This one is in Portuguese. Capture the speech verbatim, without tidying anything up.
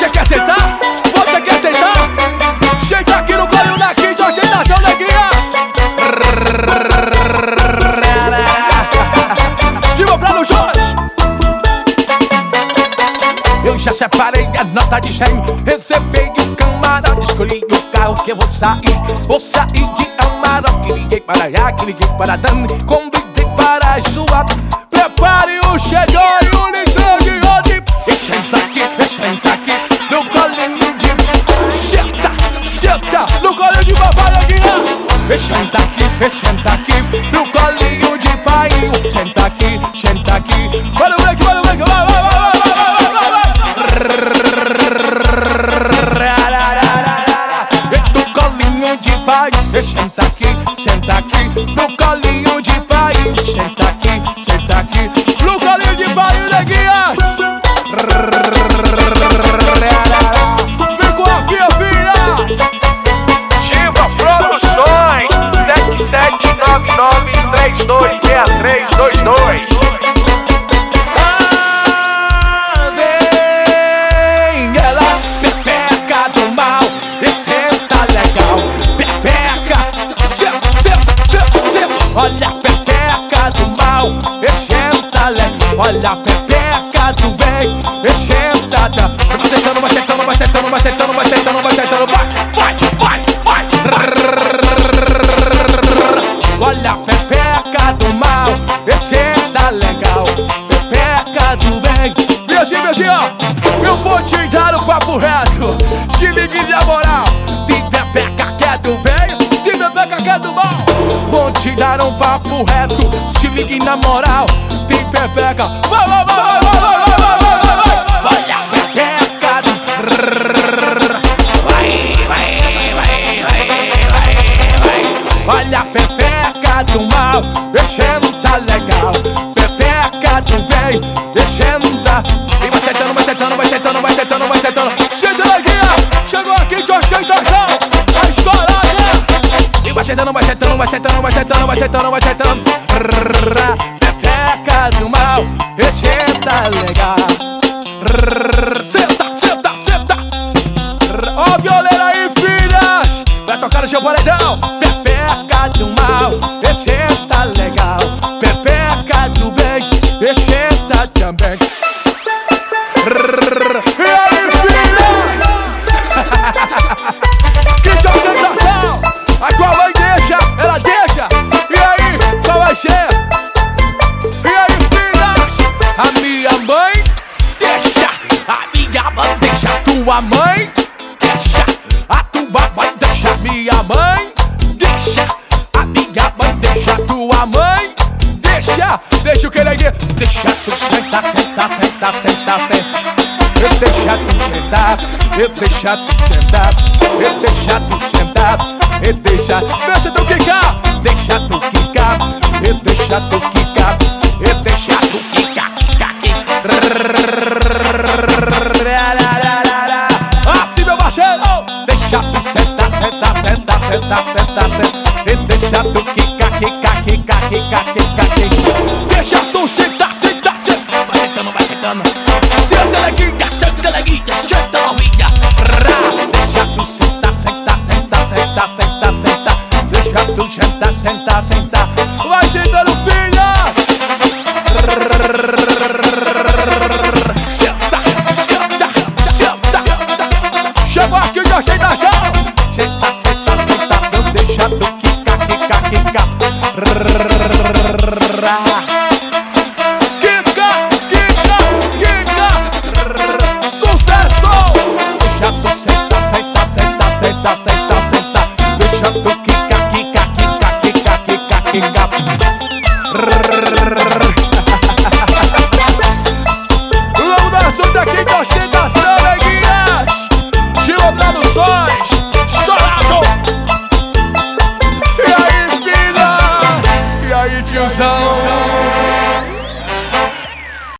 Você quer sentar? Você quer sentar? Senta aqui no colo da Kid, ostentação neguinha. Diva pra no Jorge. Eu já separei a nota de cem, reservei o camarão, escolhi o carro que eu vou sair. Vou sair de Amarok, liguei para Iaque, liguei para Dani, convidei para zoar. Prepare o cheddar e o litrão de ódio. E senta aqui, e senta aqui, no colinho de... Senta, senta, no colinho de papai neguinha. E senta aqui, e senta aqui, no colinho de pai. Senta aqui, senta aqui, vai no break, vai no break, vai, vai, vai, vai, vai, vai, vai. No colinho de pai, senta aqui, senta aqui, no colinho de pai, senta aqui, senta aqui, no colinho de pai, neguinhas. Vem com a filha, filhas. Diva Produções sete sete nove nove três dois seis três dois dois. Olha a pepeca do mal, exenta legal. Olha a pepeca do bem, exenta. Vai sentando, vai sentando, vai sentando, vai sentando, vai sentando, vai sentando. Vai, vai, vai, vai. Olha a pepeca do mal, exenta legal. Pepeca do bem. Beijinho, beijinho. Eu vou te dar o papo reto. Se ligue na moral. Tem pepeca que é do bem, tem pepeca que é do mal. Vou te dar um papo reto, se ligue na moral. Tem pepeca, vai, vai, vai, vai, vai, vai, vai, vai, vai, vai. Olha a pepeca do... Vai, vai, vai, vai, vai, vai. Olha a pepeca do mal, exenta legal. Pepeca do bem, exenta. E vai sentando, vai sentando, vai sentando, vai sentando, vai sentando. Senta aqui, chegou aqui de ostentação. A história vai sentando, vai sentando, vai sentando, vai sentando, vai sentando, vai sentando. Pepeca do mal, exenta legal. Senta, senta, senta. Ó o violeiro aí, filhas. Vai tocar no seu paredão. Pepeca do mal, exenta legal. Pepeca do bem, exenta também. E aí, filhas? Que ostentação! A tua mãe deixa, ela deixa. E aí, qual vai ser? E aí, filhas? A minha mãe deixa. A minha mãe deixa. Tua mãe deixa. A tua mãe deixa. Minha mãe deixa. A minha mãe deixa. Tua mãe deixa. Deixa o que ele deixa tu sentar, sentar, sentar, sentar, sentar. Eu deixa tu sentar. Eu deixa tu sentar. Eu deixa tu sentar. E deixa, deixa tu quicar, deixa tu quicar, e deixa tu quicar, e deixa tu quicar, quicar, quicar. Assim, meu parceiro, deixa tu sentar, sentar, sentar, sentar, sentar, sentar, e deixa tu quicar, quicar, quicar, quicar, quicar, quicar. Deixa tu sentar, sentar, sentar, vai sentando, vai sentando. Senta neguinha, senta neguinha, senta novinha. Deixa tu sentar, sentar, sentar, sentar, sentar, sentar. Deixa tu sentar, sentar, sentar. Vai sentando, filha. Senta, senta, senta. Chegou aqui, já senta, já. Senta, senta, senta. Não deixa tu quicar, quicar, quicar.